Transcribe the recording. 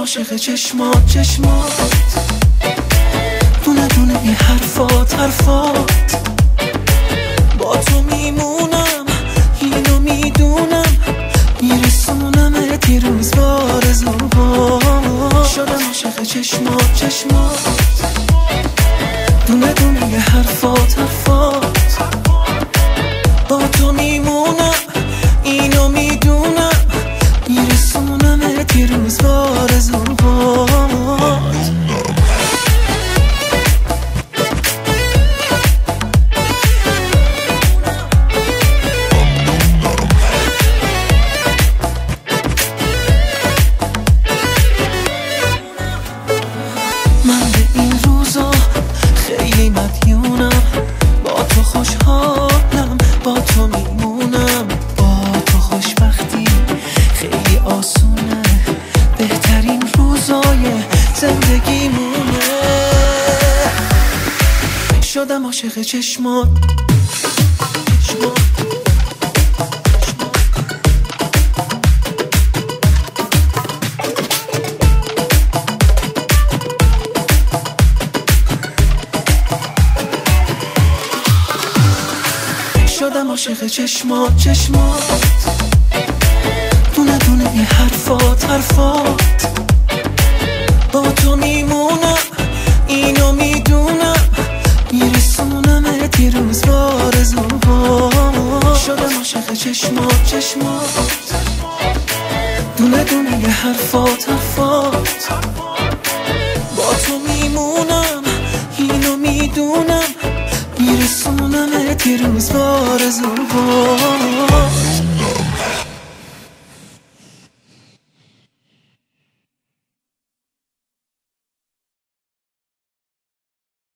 عاشق چشمات دونه دونه این حرفات با تو میمونم، اینو میدونم، میرسونمت یه روز بارزوها. شدم عاشق چشمات دونه دونه یه حرفات با تو میمونم، اینو میدونم، میرسونمت یه روز بارزوها. من به این روزا خیلی مدیونم، با تو خوشحالم، با تو میمونم، با تو خوشبختی خیلی آسونه، بهترین روزای زندگیمونه. شدم عاشق چشمات شدم عاشق چشمات دونه دونه این حرفات با تو میمونم، اینو میدونم، میرسونمت یه روز بارزوها. شدم عاشق چشمات دونه دونه یه حرفات با تو میمونم، اینو میدونم، میرسونمت یه روز بارزوها.